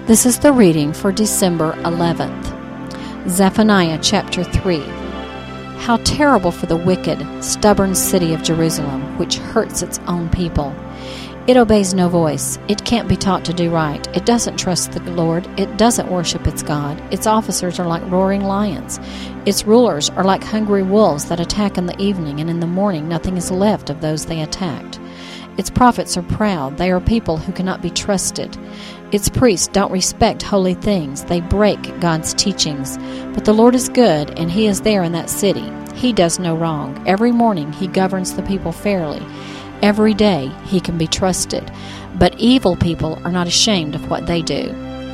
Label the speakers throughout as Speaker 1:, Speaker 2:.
Speaker 1: This is the reading for December 11th. Zephaniah chapter 3. How terrible for the wicked, stubborn city of Jerusalem, which hurts its own people. It obeys no voice. It can't be taught to do right. It doesn't trust the Lord. It doesn't worship its God. Its officers are like roaring lions. Its rulers are like hungry wolves that attack in the evening, and in the morning nothing is left of those they attacked. Its prophets are proud. They are people who cannot be trusted. Its priests don't respect holy things. They break God's teachings. But the Lord is good, and He is there in that city. He does no wrong. Every morning He governs the people fairly. Every day He can be trusted. But evil people are not ashamed of what they do.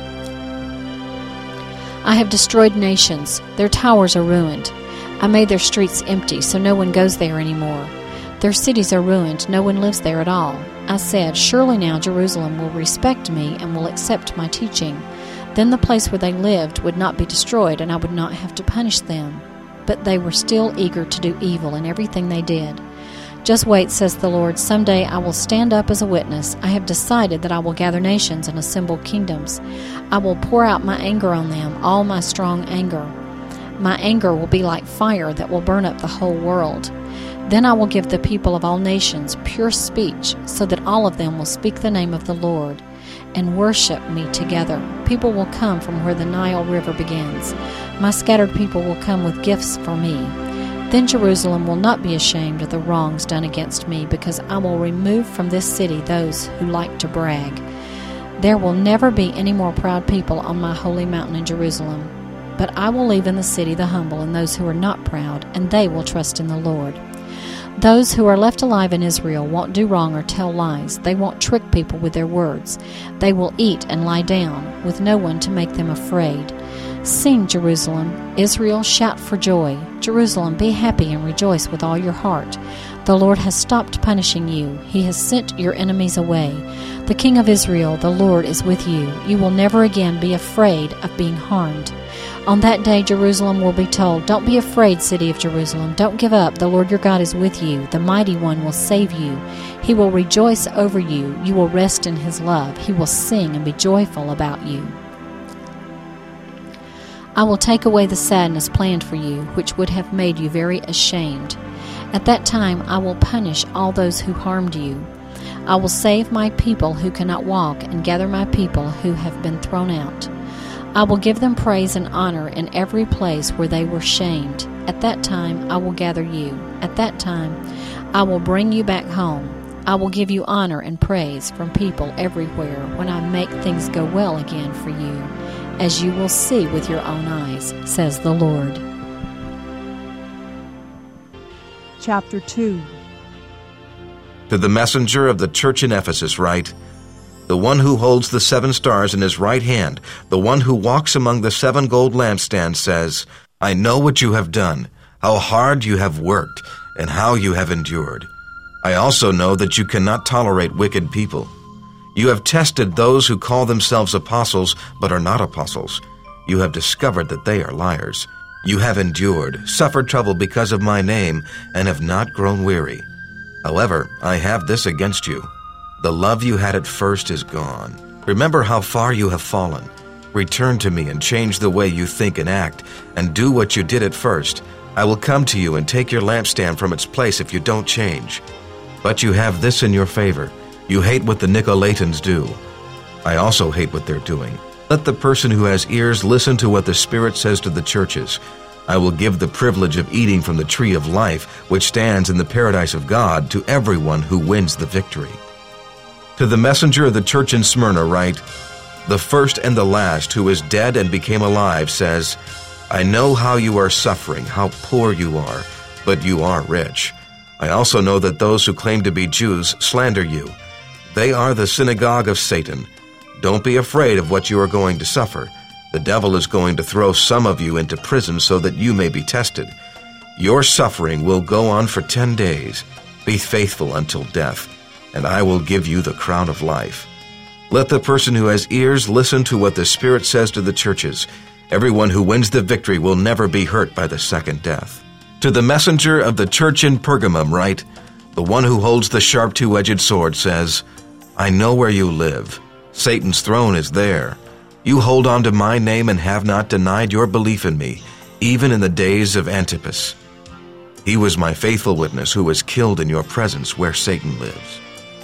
Speaker 1: I have destroyed nations. Their towers are ruined. I made their streets empty, so no one goes there anymore. Their cities are ruined. No one lives there at all. I said, surely now Jerusalem will respect me and will accept my teaching. Then the place where they lived would not be destroyed, and I would not have to punish them. But they were still eager to do evil in everything they did. Just wait, says the Lord. Someday I will stand up as a witness. I have decided that I will gather nations and assemble kingdoms. I will pour out my anger on them, all my strong anger. My anger will be like fire that will burn up the whole world. Then I will give the people of all nations pure speech, so that all of them will speak the name of the Lord and worship me together. People will come from where the Nile River begins. My scattered people will come with gifts for me. Then Jerusalem will not be ashamed of the wrongs done against me, because I will remove from this city those who like to brag. There will never be any more proud people on my holy mountain in Jerusalem. But I will leave in the city the humble and those who are not proud, and they will trust in the Lord. Those who are left alive in Israel won't do wrong or tell lies. They won't trick people with their words. They will eat and lie down, with no one to make them afraid. Sing, Jerusalem. Israel, shout for joy. Jerusalem, be happy and rejoice with all your heart. The Lord has stopped punishing you. He has sent your enemies away. The King of Israel, the Lord, is with you. You will never again be afraid of being harmed. On that day, Jerusalem will be told, don't be afraid, city of Jerusalem. Don't give up. The Lord your God is with you. The mighty one will save you. He will rejoice over you. You will rest in His love. He will sing and be joyful about you. I will take away the sadness planned for you, which would have made you very ashamed. At that time, I will punish all those who harmed you. I will save my people who cannot walk and gather my people who have been thrown out. I will give them praise and honor in every place where they were shamed. At that time I will gather you. At that time I will bring you back home. I will give you honor and praise from people everywhere when I make things go well again for you, as you will see with your own eyes, says the Lord.
Speaker 2: Chapter 2.
Speaker 3: To the messenger of the church in Ephesus write, the one who holds the 7 stars in his right hand, the one who walks among the 7 gold lampstands says, I know what you have done, how hard you have worked, and how you have endured. I also know that you cannot tolerate wicked people. You have tested those who call themselves apostles but are not apostles. You have discovered that they are liars. You have endured, suffered trouble because of my name, and have not grown weary. However, I have this against you. The love you had at first is gone. Remember how far you have fallen. Return to me and change the way you think and act, and do what you did at first. I will come to you and take your lampstand from its place if you don't change. But you have this in your favor. You hate what the Nicolaitans do. I also hate what they're doing. Let the person who has ears listen to what the Spirit says to the churches. I will give the privilege of eating from the tree of life, which stands in the paradise of God, to everyone who wins the victory. To the messenger of the church in Smyrna write, the first and the last who is dead and became alive says, I know how you are suffering, how poor you are, but you are rich. I also know that those who claim to be Jews slander you. They are the synagogue of Satan. Don't be afraid of what you are going to suffer. The devil is going to throw some of you into prison so that you may be tested. Your suffering will go on for 10 days. Be faithful until death, and I will give you the crown of life. Let the person who has ears listen to what the Spirit says to the churches. Everyone who wins the victory will never be hurt by the second death. To the messenger of the church in Pergamum write, the one who holds the sharp two-edged sword says, I know where you live. Satan's throne is there. You hold on to my name and have not denied your belief in me, even in the days of Antipas. He was my faithful witness who was killed in your presence where Satan lives.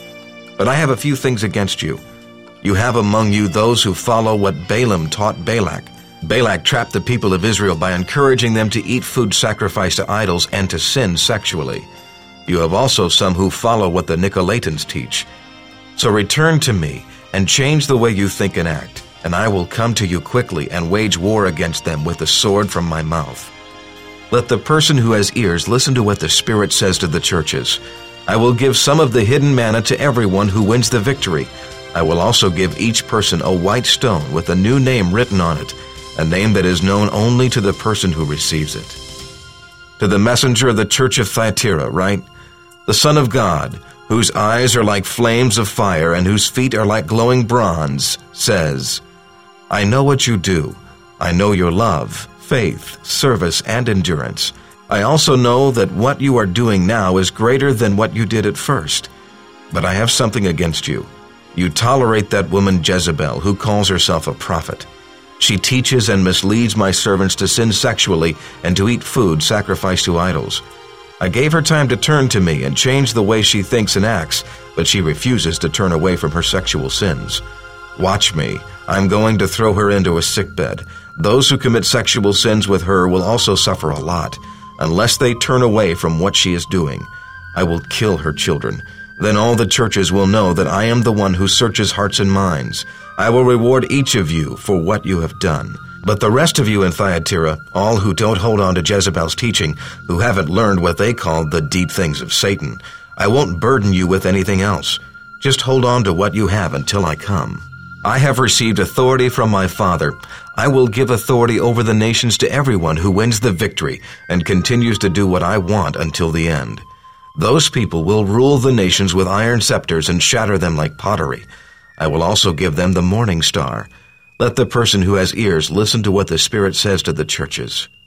Speaker 3: But I have a few things against you. You have among you those who follow what Balaam taught Balak. Balak trapped the people of Israel by encouraging them to eat food sacrificed to idols and to sin sexually. You have also some who follow what the Nicolaitans teach. So return to me and change the way you think and act, and I will come to you quickly and wage war against them with the sword from my mouth. Let the person who has ears listen to what the Spirit says to the churches. I will give some of the hidden manna to everyone who wins the victory. I will also give each person a white stone with a new name written on it, a name that is known only to the person who receives it. To the messenger of the church of Thyatira write, The Son of God, whose eyes are like flames of fire and whose feet are like glowing bronze, says, I know what you do. I know your love, faith, service, and endurance. I also know that what you are doing now is greater than what you did at first. But I have something against you. You tolerate that woman Jezebel, who calls herself a prophet. She teaches and misleads my servants to sin sexually and to eat food sacrificed to idols. I gave her time to turn to me and change the way she thinks and acts, but she refuses to turn away from her sexual sins. Watch me. I'm going to throw her into a sickbed. Those who commit sexual sins with her will also suffer a lot, unless they turn away from what she is doing. I will kill her children. Then all the churches will know that I am the one who searches hearts and minds. I will reward each of you for what you have done. But the rest of you in Thyatira, all who don't hold on to Jezebel's teaching, who haven't learned what they call the deep things of Satan, I won't burden you with anything else. Just hold on to what you have until I come. I have received authority from my Father. I will give authority over the nations to everyone who wins the victory and continues to do what I want until the end. Those people will rule the nations with iron scepters and shatter them like pottery. I will also give them the morning star. Let the person who has ears listen to what the Spirit says to the churches.